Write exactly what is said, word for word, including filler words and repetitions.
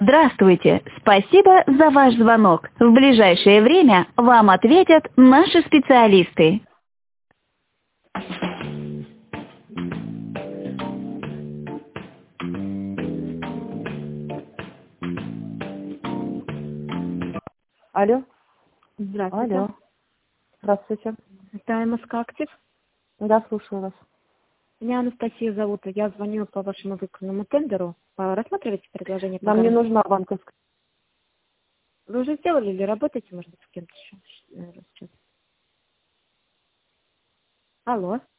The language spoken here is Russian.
Здравствуйте! Спасибо за ваш звонок. В ближайшее время вам ответят наши специалисты. Алло. Здравствуйте. Алло. Здравствуйте. Это МСК Актив. Да, слушаю вас. Меня Анастасия зовут. Я звоню по вашему выигранному тендеру. А, Рассматриваете предложение по Нам не гарантии? нужна банковская. Вы уже сделали или работаете, может быть, с кем-то еще? Наверное, сейчас. Алло.